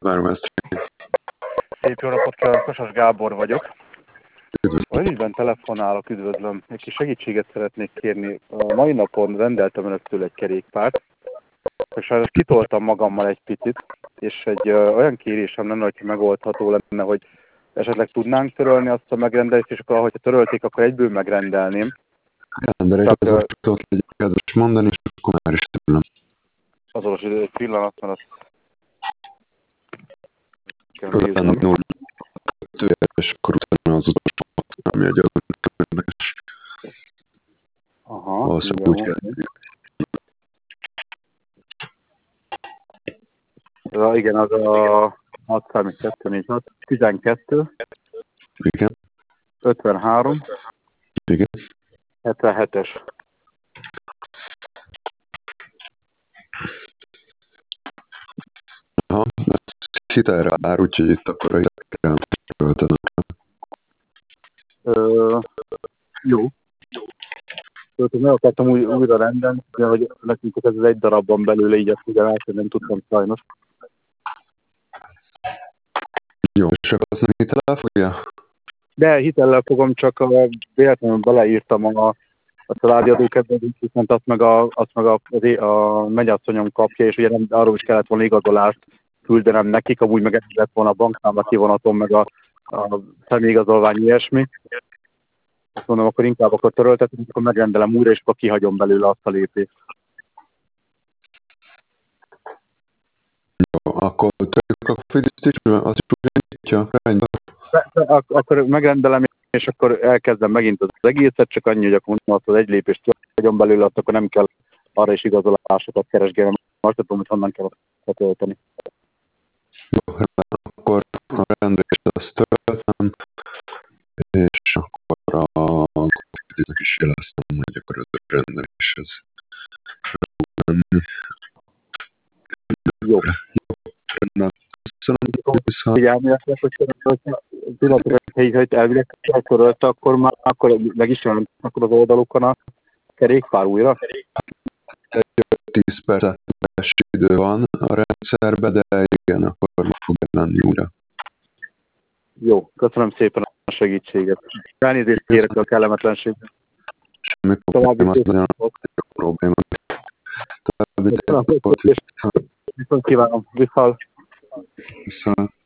Szép jó napot kívánok, Kosas Gábor vagyok. Olyan ügyben telefonálok, üdvözlöm. Egy kis segítséget szeretnék kérni. A mai napon rendeltem önöktől egy kerékpárt, és sajnos kitoltam magammal egy picit, és egy olyan kérésem lenne, hogyha megoldható lenne, hogy esetleg tudnánk törölni azt a megrendelést, és akkor ahogy törölték, akkor egyből megrendelném. Ember egy igazgatót legyen kedves mondani, és akkor már is tőlem. Azonos idő, egy pillanat, mert azt kell 0 és akkor utána az utolsó ami egy érdekes. Aha, valószínűleg úgy kell. Igen, az a 63246, 12, Igen. 53, Igen. 77-es. Aha, ezt hitelre ár, úgyhogy itt akkor a hitelre költenek. Jó. Meg akartam újra rendelni, hogy nekünk ez egy darabban belőle, így azt ugyan nem tudtam sajnos. Jó, és akkor azt nem hitellel fogja? De hitellel fogom, csak véletlenül beleírtam a családi adókedvezést, viszont azt meg a mennyasszonyom kapja, és ugye arról is kellett volna igazolást küldenem nekik, amúgy meg lett volna a bankszámla kivonatom, meg a személyigazolvány, ilyesmi. Azt mondom, akkor inkább töröltetem, akkor megrendelem újra, és akkor kihagyom belőle azt a lépést. Jó, akkor törjük a figyelmet, az is ugyanítja. Akkor megrendelem, és akkor elkezdem megint az egészet, csak annyi, hogy akkor mondom, azt az egy lépést kihagyom belőle, azt akkor nem kell arra is igazolásokat keresgélnem. Most tudom, hogy honnan kell betölteni. Jó, akkor a rendelést azt töltem, és akkor a kofitiznek is jeleztem, hogy akkor az a rendeléshez fog menni. Jó. Rendben. Köszönöm. Figyelni azt, hogy pillanatra, hogy elvileg eltörölte, akkor meg is jön akkor az oldalukon a kerékpár újra? 10 perces idő van a rendszerben, de igen, akkor fog lenni újra. Jó, köszönöm szépen a segítséget. Elnézést kérek a kellemetlenséget. Semmi probléma, az nagyon probléma. Viszont kívánom, viszont. Viszont.